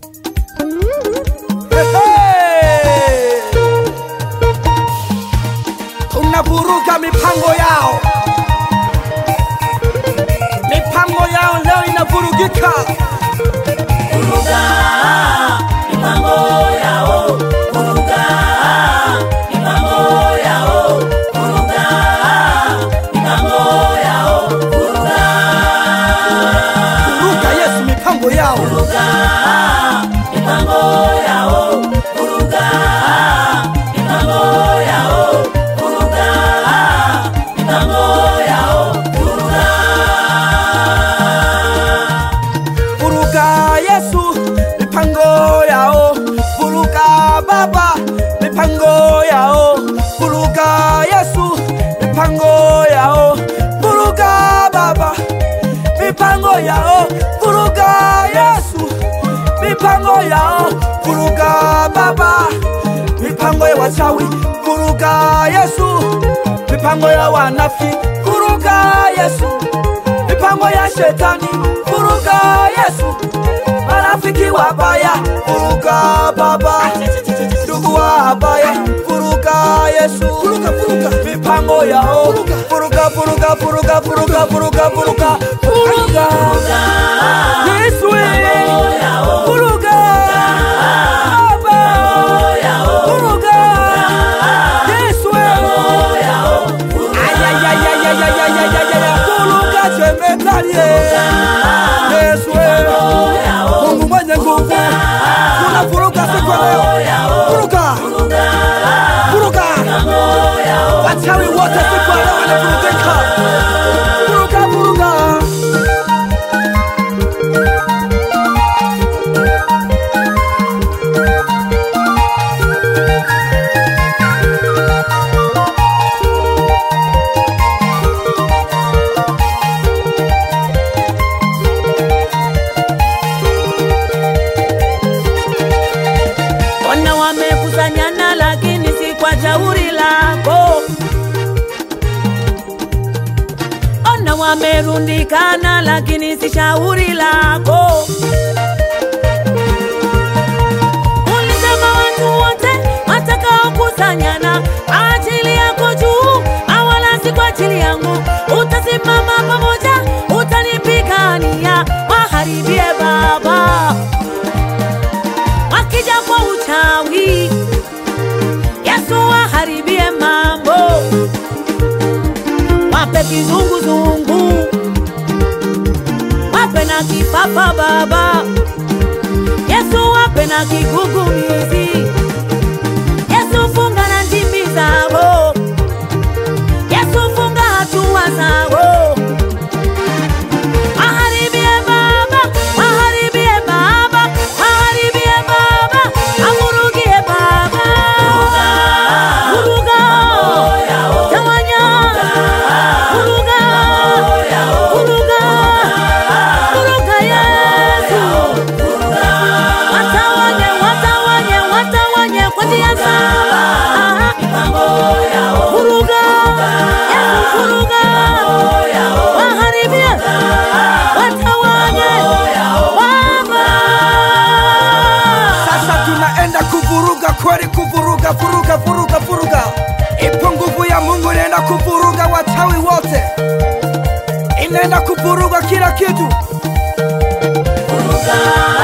Tunavuruga mipango yao. Mipango yao leo inavurugika. Vuruga mipango yao, vuruga mipango yao, vuruga mipango yao, vuruga. Vuruga Yesu mipango yao. Vuruga mipango yao, vuruga mipango yao, vuruga mipango yao, vuruga. Vuruga Yesu mipango yao. Vuruga Baba mipango yao. Vuruga Yesu mipango yao. Vuruga Baba mipango yao. Vuruga Yesu mipango yao. Vuruga Baba mipango ya wachawi. Vuruga Yesu mipango ya wanafiki. Vuruga Yesu mipango ya shetani. Vuruga Yesu marafiki wabaya. Vuruga Baba ndugu wabaya. Vuruga Yesu mipango yao. Vuruga vuruga vuruga vuruga vuruga vuruga vuruga Yesu vuruga Baba vuruga Yesu ayayayayayayayayaya vuruga jemedali Yesu Mungu mwenye nguvu. Tunavuruga siku leo. Vuruga vuruga wachawi wote siku leo wanavurugika. Vuruga vuruga Wana wamekusanyana lakini si kwa shauri lako. Ona wamerundikana lakini si shauri lako. Ulisema watu wote watakaokusanyana ajili yako juu, awala si kwa ajili yangu. Utasimama pamoja, utanipigania, waharibie Baba. Wakija kwa uchawi, Yesu waharibie mambo. Wape kizunguzungu, wape na kifafa Baba. Yesu wape na kigugumizi. Yesu funga na ndimi zao. Yesu funga hatua zao. Waharibie Baba, waharibie Baba, waharibie Baba, amurugie Baba. Vuruga tawanya, vuruga vuruga vuruga Yesu. Watawanye, watawanye, watawanye kwa njia zao. Vuruga Yesu, vuruga waharibie, watawanye Baba. sasa tunaenda kuvuruga kweli. Kuvuruga vuruga vuruga vuruga. Ipo nguvu ya Mungu inaenda kuvuruga wachawi wote. Inaenda kuvuruga kila kitu. Vuruga